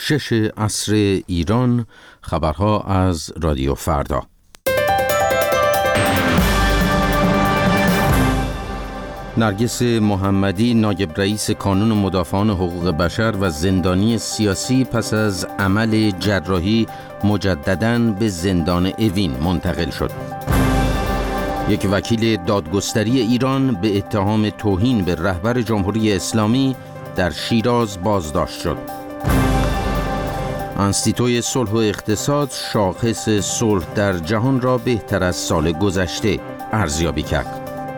6 عصر ایران. خبرها از رادیو فردا. نرگس محمدی، نایب رئیس کانون مدافعان حقوق بشر و زندانی سیاسی، پس از عمل جراحی مجدداً به زندان اوین منتقل شد. یک وکیل دادگستری ایران به اتهام توهین به رهبر جمهوری اسلامی در شیراز بازداشت شد. انستیتوی صلح و اقتصاد شاخص صلح در جهان را بهتر از سال گذشته ارزیابی کرد.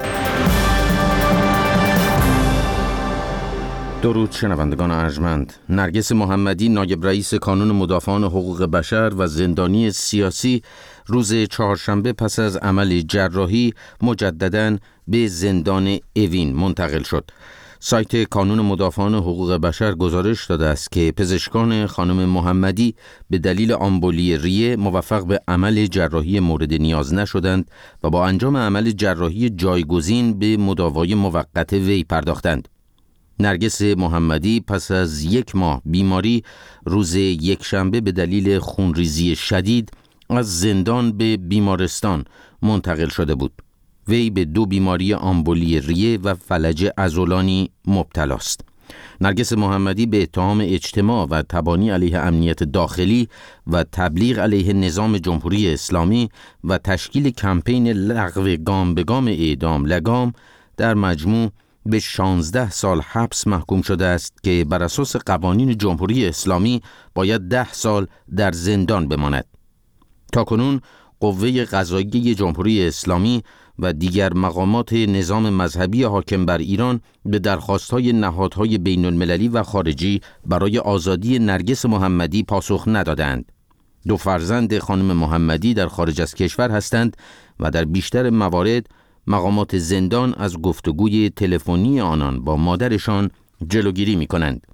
درود شنوندگان ارجمند. نرگس محمدی، نایب رئیس کانون مدافعان حقوق بشر و زندانی سیاسی، روز چهارشنبه پس از عمل جراحی مجدداً به زندان اوین منتقل شد. سایت کانون مدافعان حقوق بشر گزارش داده است که پزشکان خانم محمدی به دلیل آمبولی ریه موفق به عمل جراحی مورد نیاز نشدند و با انجام عمل جراحی جایگزین به مداوای موقت وی پرداختند. نرگس محمدی پس از 1 ماه بیماری روز یکشنبه به دلیل خونریزی شدید از زندان به بیمارستان منتقل شده بود. وی به 2 بیماری آمبولی ریه و فلج عضلانی مبتلا است. نرگس محمدی به اتهام اجتماع و تبانی علیه امنیت داخلی و تبلیغ علیه نظام جمهوری اسلامی و تشکیل کمپین لغو گام به گام اعدام لگام در مجموع به 16 سال حبس محکوم شده است که بر اساس قوانین جمهوری اسلامی باید 10 سال در زندان بماند. تاکنون قوه قضاییه جمهوری اسلامی و دیگر مقامات نظام مذهبی حاکم بر ایران به درخواست‌های نهادهای بین‌المللی و خارجی برای آزادی نرگس محمدی پاسخ ندادند. 2 فرزند خانم محمدی در خارج از کشور هستند و در بیشتر موارد مقامات زندان از گفتگوی تلفنی آنان با مادرشان جلوگیری می‌کنند.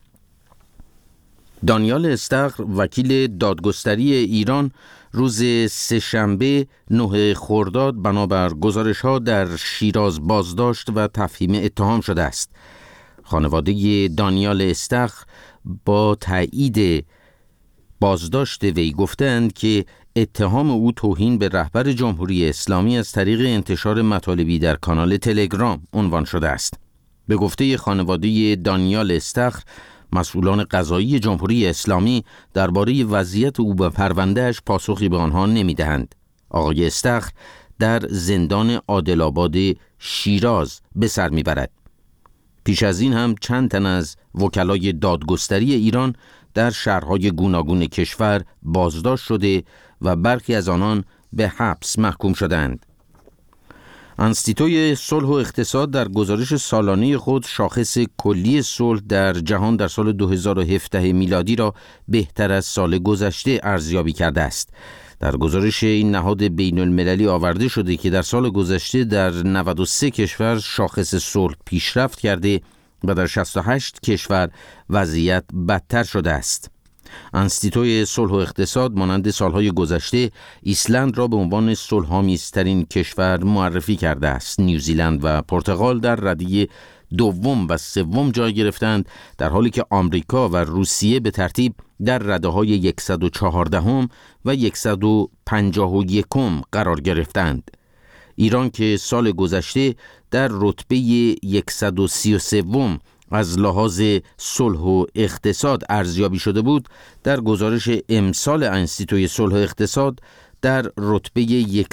دانیال استخر، وکیل دادگستری ایران، روز سه‌شنبه 9 خرداد بنابر گزارش‌ها در شیراز بازداشت و تفهیم اتهام شده است. خانواده دانیال استخر با تایید بازداشت وی گفتند که اتهام او توهین به رهبر جمهوری اسلامی از طریق انتشار مطالبی در کانال تلگرام عنوان شده است. به گفته خانواده دانیال استخر، مسئولان قضایی جمهوری اسلامی درباره وضعیت او و پرونده‌اش پاسخی به آنها نمی‌دهند. آقای استخر در زندان عادل‌آباد شیراز به سر می‌برد. پیش از این هم چند تن از وکلای دادگستری ایران در شهرهای گوناگون کشور بازداشت شده و برخی از آنان به حبس محکوم شدند. انستیتوی صلح و اقتصاد در گزارش سالانه خود شاخص کلی صلح در جهان در سال 2017 میلادی را بهتر از سال گذشته ارزیابی کرده است. در گزارش این نهاد بین المللی آورده شده که در سال گذشته در 93 کشور شاخص صلح پیشرفت کرده و در 68 کشور وضعیت بدتر شده است. انستیتوی صلح و اقتصاد مانند سالهای گذشته ایسلند را به عنوان صلح‌آمیزترین کشور معرفی کرده است. نیوزیلند و پرتغال در رده 2 و 3 جای گرفتند، در حالی که آمریکا و روسیه به ترتیب در رده‌های 114 و 151 قرار گرفتند. ایران که سال گذشته در رتبه 133 از لحاظ صلح و اقتصاد ارزیابی شده بود، در گزارش امسال انستیتوی صلح و اقتصاد در رتبه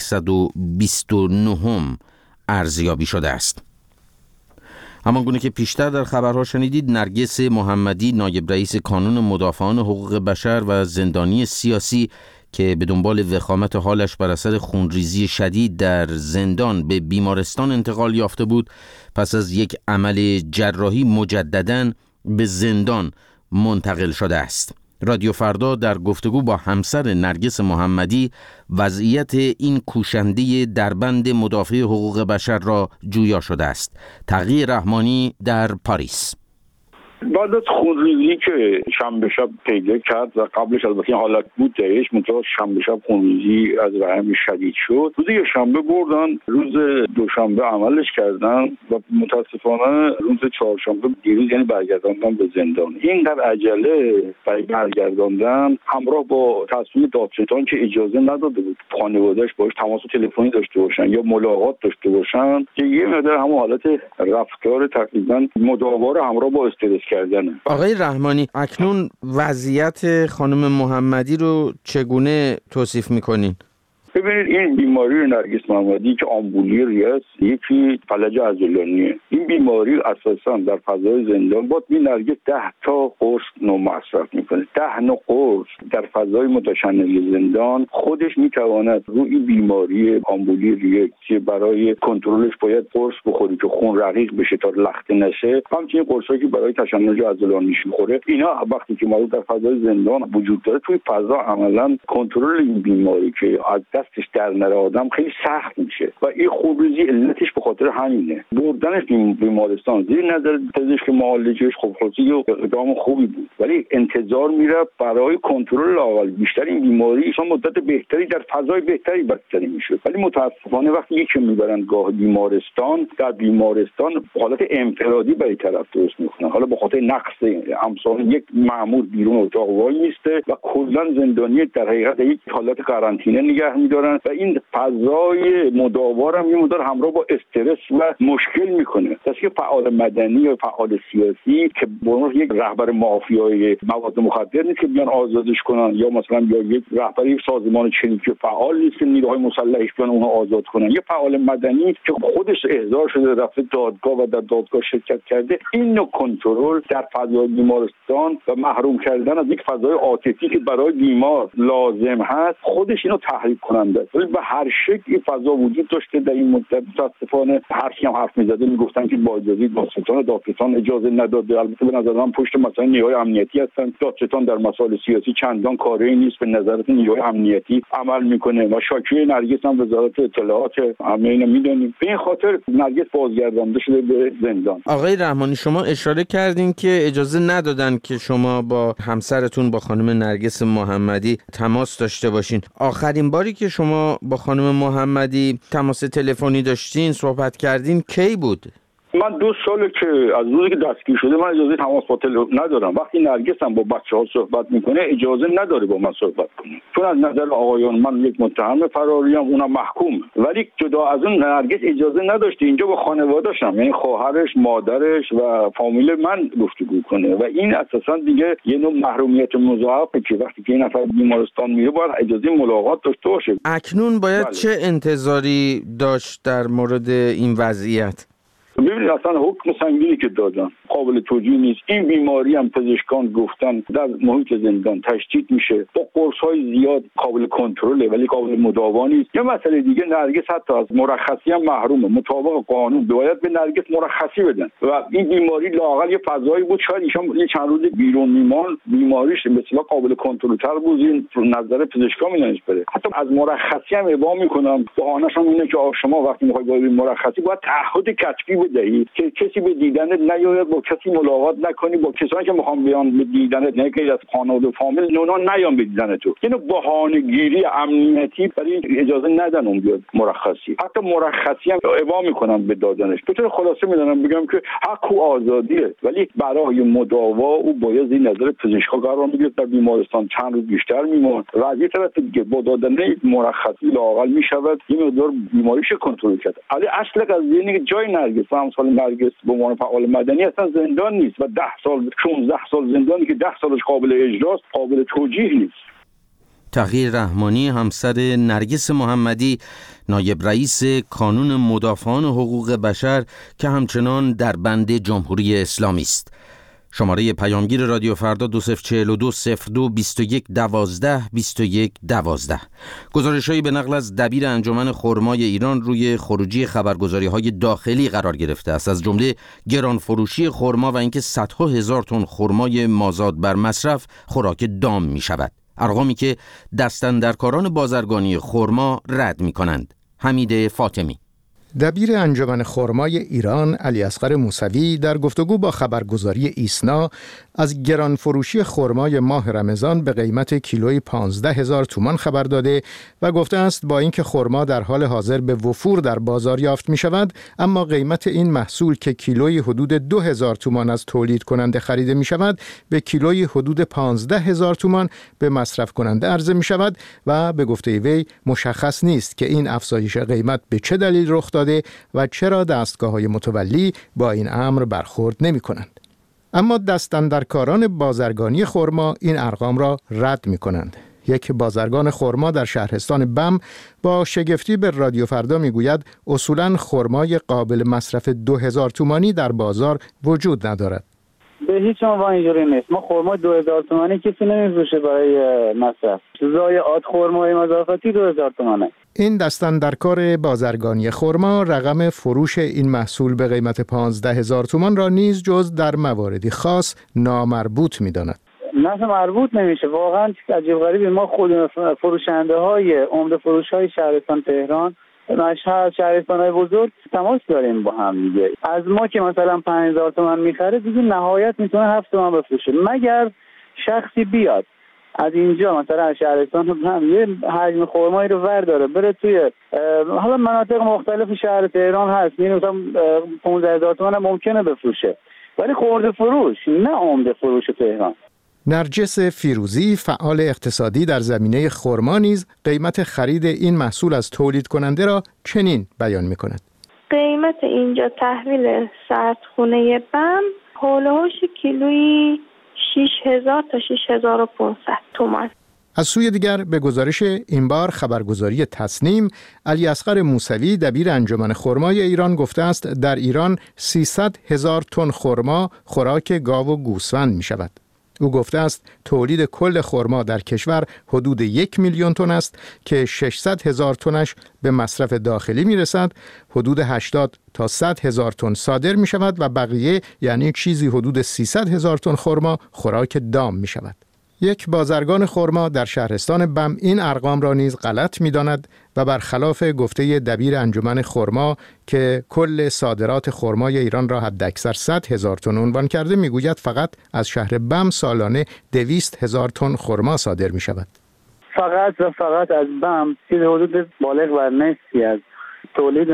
129 ارزیابی شده است. همانگونه که پیشتر در خبرها شنیدید، نرگس محمدی، نایب رئیس کانون مدافعان حقوق بشر و زندانی سیاسی که به دنبال وخامت حالش بر اثر خونریزی شدید در زندان به بیمارستان انتقال یافته بود، پس از یک عمل جراحی مجدداً به زندان منتقل شده است. رادیو فردا در گفتگو با همسر نرگس محمدی وضعیت این کوشنده دربند مدافع حقوق بشر را جویا شده است. تقی رحمانی در پاریس. بعد از خونریزی که شنبه شب پیدا کرد و قبلش البته این حالت بود درش منطقه شنبه شب خونریزی از رحم شدید شد، روز یکشنبه بردن، روز دوشنبه عملش کردن و متاسفانه روز چهارشنبه دیروز یعنی برگرداندن به زندان. اینقدر عجله برای برگرداندن همراه با تصمیم دادستان که اجازه نداده بود خانواده‌اش باهاش تماس تلفنی داشته باشن یا ملاقات داشته باشن که یه مقدار همون حالت رفتار تقریبا مداوا رو همراه با استرس کردنه. آقای رحمانی، اکنون وضعیت خانم محمدی رو چگونه توصیف می‌کنین؟ ببینید این بیماری نرگس محمدی که آمبولی ریاست، یکی فلج عضلانیه. این بیماری اساسا در فضای زندان با این نرگس 10 تا قرص نو مصرف میکنه. 10 نوع قرص در فضای متشنج زندان خودش میتواند روی بیماری آمبولی ریه که برای کنترلش باید قرص بخوری که خون رقیق بشه تا لخته نشه، همچنین قرصایی که برای تشنج عضلانیش میخوره، اینا وقتی که ما در فضای زندان وجود داره توی فضا عملا کنترل این بیماری که از دستش در نره آدم خیلی سخت میشه و این خونریزی علتش به خاطر همینه. بردنش بیمارستان زیر نظر پزشک معالجش خب خودی اقدام خوبی بود، ولی انتظار میره برای کنترل اول بیشتر این بیماری ایشان مدت بهتری در فضای بهتری بستری میشه. ولی متاسفانه وقتی یکی میبرن گاه بیمارستان، در بیمارستان حالت انفرادی برای طرف درست میکنن، حالا به خاطر نقص امثال یک مأمور بیرون اتاق وای میسته و کلا زندانی در حقیقت یک حالت قرنطینه نگه میدارن و این فضای مداوا هم یه مقدار همراه با استرس و مشکل میکنه. پس که فعال مدنی یا فعال سیاسی که به یک رهبر مافیای مواد مخدر نیست که بیان آزادش کنن، یا مثلا یا یک رهبر یک سازمان چریکی فعال نیست که نیروهای مسلحش بیان اونها آزاد کنن، یه فعال مدنی که خودش احضار شده رفته دادگاه و در دادگاه شرکت کرده، این نوع کنترل در فضای بیمارستان و محروم کردن از یک فضای عاطفی که برای بیمار لازم هست خودش اینو تحریک کننده است. ولی به هر شکل این فضا وجود داشته در این مدت. متاسفانه هر کی هم حرف می‌زده میگفتن که با اجازه دادستان اجازه نداده. البته به نظر من پشت مثلا نیروهای امنیتی هستن، دادستان در مسائل سیاسی چندان کاری نیست، به نظرت نیروهای امنیتی عمل میکنه و شاکی نرگس هم وزارت اطلاعات همه اینا میدونیم. به این خاطر نرگس بازگردانده شده به زندان. آقای رحمانی، شما اشاره کردین که اجازه ندادن که شما با همسرتون با خانم نرگس محمدی تماس داشته باشین. آخرین باری که شما با خانم محمدی تماس تلفنی داشتین، صحبت کردین کی بود؟ من 2 ساله که از روزی که دستگیر شده من اجازه تماس با تلفن ندارم. وقتی نرگس هم با بچه‌ها صحبت میکنه اجازه نداره با من صحبت کنه، چون از نظر آقایان من یک متهم فراریم، اونم محکوم. ولی جدا از اون نرگس اجازه نداشته اینجا با خانواده‌شم، یعنی خواهرش، مادرش و فامیل من گفتگو کنه و این اساسا دیگه یه نوع محرومیت مضاعفه که وقتی که این نفر بیمارستان میره باید اجازه ملاقات داشته باشه. اکنون باید چه انتظاری داشت در مورد این وضعیت؟ ببینید اصلا حکم سنگینی که دادن قابل توجیه نیست. این بیماری هم پزشکان گفتن در محیط زندان تشدید میشه، با قرص‌های زیاد قابل کنترله ولی قابل مداوا نیست. یه مسئله دیگه، نرگس حتی از مرخصی هم محرومه. مطابق قانون باید به نرگس مرخصی بدن و این بیماری لااقل یه فضایی بود شاید ایشون یه چند روز بیرون میمان بیماریش به اصطلاح قابل کنترل‌تر بود. این نظر پزشکا میانش بره. حتی از مرخصی هم ابا میکنم. بهانه‌ش هم اینه که شما وقتی میخوای با مرخصی باید تعهد کتبی بدهی که کسی به دیدنت نیاید، با کسی ملاقات نکنی، با کسانی که میخوان بیان به دیدنت نه که از خانواده و فامیل اونا نیان به دیدنت تو. اینو بهانه‌گیری امنیتی برای اجازه ندن اون بیاد مرخصی. حتی مرخصی هم ابا میکنن به دادنش. به طور خلاصه میدونم بگم که حق و آزادیه، ولی برای مداوا او باید این نظر پزشکا قرار میگیره، در بیمارستان چند روز بیشتر میمونه و از این طرف دیگه با دادن مرخصی لااقل میشود یه مقدار بیماریش کنترل کرد. ولی اصل قضیه اینه که جای نرگس همسال نرگس به عنوان فعال مدنی اصلا زندان نیست و 10 سال 16 سال زندانی که 10 سالش قابل اجراست قابل توجیه نیست. تغییر رحمانی، همسر نرگس محمدی، نایب رئیس کانون مدافعان حقوق بشر که همچنان در بند جمهوری اسلامی است. شماره پیامگیر رادیو فردا 2042 02 21 12 21 12. گزارش‌هایی به نقل از دبیر انجمن خرمای ایران روی خروجی خبرگزاری‌های داخلی قرار گرفته است، از جمله گران فروشی خرما و اینکه صدها هزار تن خرمای مازاد بر مصرف خوراک دام می‌شود. ارقامی که دستاندرکاران بازرگانی خرما رد می‌کنند. حمید فاطمی. دبیر انجمن خرمای ایران علیاصغر موسوی در گفتگو با خبرگزاری ایسنا از گران فروشی خرمای ماه رمضان به قیمت کیلویی 15,000 تومان خبر داده و گفته است با اینکه خرما در حال حاضر به وفور در بازار یافت می شود، اما قیمت این محصول که کیلویی حدود 2,000 تومان از تولید کننده خریده می شود به کیلویی حدود 15,000 تومان به مصرف کننده عرضه می شود و به گفته وی مشخص نیست که این افزایش قیمت به چه دلیل رخ داده و چرا دستگاه‌های متولی با این امر برخورد نمی‌کنند. اما دستاندرکاران بازرگانی خرما این ارقام را رد می‌کنند. یک بازرگان خرما در شهرستان بم با شگفتی به رادیو فردا میگوید اصولاً خرمای قابل مصرف 2,000 تومانی در بازار وجود ندارد. به هیچ عنوان اینجوری نیست. ما خرما 2,000 تومانی کسی نمی‌فروشه برای مصرف. ضایعات خرمای مضافاتی 2,000 تومانه. این دستاندرکار بازرگانی خرما رقم فروش این محصول به قیمت 15,000 تومان را نیز جز در مواردی خاص نامربوط می‌داند. نه مربوط نمیشه. واقعا عجیب غریبه. ما خود فروشنده‌های عمده فروش‌های شهرستان تهران، مشهد، شهرستان‌های بزرگ تماس داریم با هم دیگه. از ما که مثلا 5,000 تومان می‌خره دیگه نهایت میتونه 7 تومان بفروشه، مگر شخصی بیاد از اینجا مثلا از شهرستان هم یه حجم خرمایی رو ورداره بره توی حالا مناطق مختلف شهر تهران هست، مثلا 15,000 تومان هم ممکنه بفروشه، ولی خرده فروش نه عمده فروش تهران. نرجس فیروزی فعال اقتصادی در زمینه خرما نیز قیمت خرید این محصول از تولید کننده را چنین بیان می‌کند. قیمت اینجا تحویل سردخونه بم حول و حوش کیلویی 6,000 تا 6,500 تومان. از سوی دیگر به گزارش این بار خبرگزاری تصنیم، علیاصغر موسوی دبیر انجمن خرمای ایران گفته است در ایران 300,000 تن خرما خوراک گاو و گوسفند می شود. او گفته است تولید کل خرما در کشور حدود 1,000,000 تن است که 600,000 تنش به مصرف داخلی می رسد، حدود 80 تا 100,000 تن صادر می شود و بقیه یعنی چیزی حدود 300,000 تن خرما خوراک دام می شود. یک بازرگان خرما در شهرستان بم این ارقام را نیز غلط می‌داند و برخلاف گفته دبیر انجمن خرما که کل صادرات خرمای ایران را حداکثر 100,000 تن عنوان کرده میگوید فقط از شهر بم سالانه 200,000 تن خرما صادر می‌شود. فقط از بم چیز حدود بالغ بر نصفی از تولید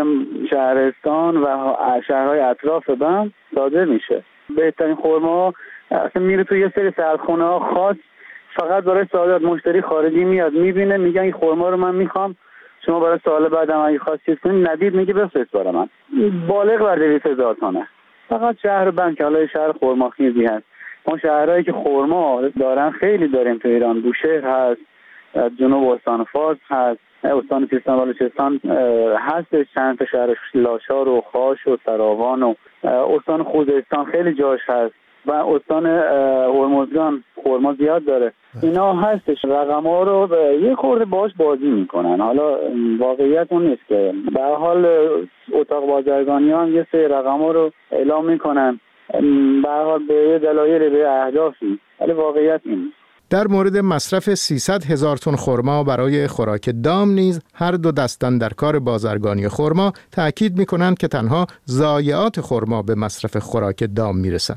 شهرستان و شهرهای اطراف بم صادر میشه. بهترین خرما اصلا میره تو یه سری سردخونه‌ها خاص فقط برای صادرات. مشتری خارجی میاد میبینه میگه این خرما رو من میخوام، شما برای سال بعدم اگه خواست چیز کنید ندید میگه بفرست برای من. بالغ بر 200,000 تنه. فقط شهر بم که حالا شهر خرماخیزی هست. ما شهرهایی که خرما دارن خیلی داریم تو ایران. بوشهر هست، جنوب استان فارس هست، استان سیستان و بلوچستان هست، چند تا شهر لاشار و خاش و سراوان و استان خوزستان خیلی جاش هست و استان هرمزگان خرما زیاد داره. اینا هستش. رقم‌ها رو یه خورده باش بازی میکنن. حالا واقعیت اون نیست که به هر حال اتاق بازرگانیان یه سری رقم‌ها رو اعلام میکنن به هر حال به یه دلایل به اهدافی، ولی واقعیت این نیست. در مورد مصرف 300,000 تن خرما برای خوراک دام نیز هر دو دستاندرکار بازرگانی خرما تأکید می‌کنند که تنها ضایعات خرما به مصرف خوراک دام میرسد.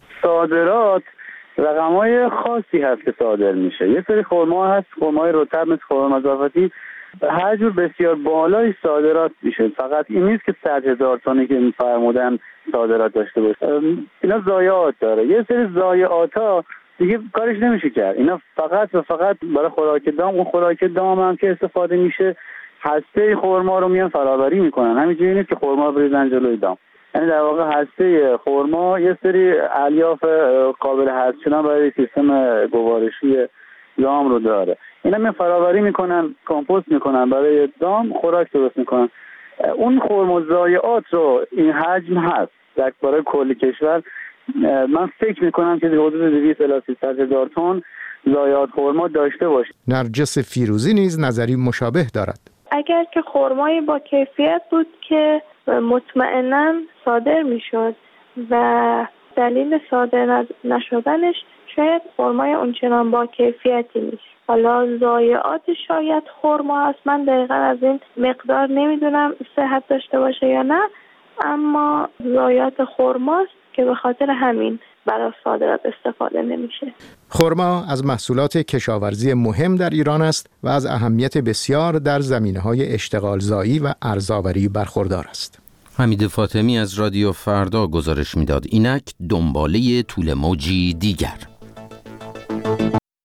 صادرات رقم‌های خاصی هست که صادر میشه. یه سری خرما هست، خرمای رطب مثل خرما مضافاتی هر جور بسیار بالای صادرات میشه. فقط این نیست که 100,000 تنی که فرمودن صادرات داشته باشه. اینا ضایعات داره. یه سری ضایعات‌ها دیگه کارش نمیشه کرد. اینا فقط و فقط برای خوراک دام. اون خوراک دام هم که استفاده میشه هسته خرما رو میان فرآوری میکنن. همینجوری نیست که خرما بریزن جلوی دام. یعنی در واقع هسته خرما یه سری الیاف قابل حذف شدن برای سیستم گوارشی دام رو داره. اینا میان فرآوری میکنن، کامپوست میکنن، برای دام خوراک درست میکنن. اون خرما ضایعات رو این حجم هست در برای کل کشور. من فکر میکنم که حدود 200 الی 300,000 تن ضایعات خرما داشته باشه. نرجس فیروزی نیز نظری مشابه دارد. اگر که خرمایی با کیفیت بود که مطمئناً صادر میشد و دلیل صادر نشدنش شاید خرمای اونچنان با کیفیتی نیست. حالا ضایعات شاید خرما هست، من دقیقا از این مقدار نمیدونم صحت داشته باشه یا نه، اما ضایعات خرماست که به خاطر همین برای صادرات استفاده نمیشه. خرما از محصولات کشاورزی مهم در ایران است و از اهمیت بسیار در زمینه‌های اشتغالزایی و ارزآوری برخوردار است. حمید فاطمی از رادیو فردا گزارش میداد. اینک دنباله طول موجی دیگر.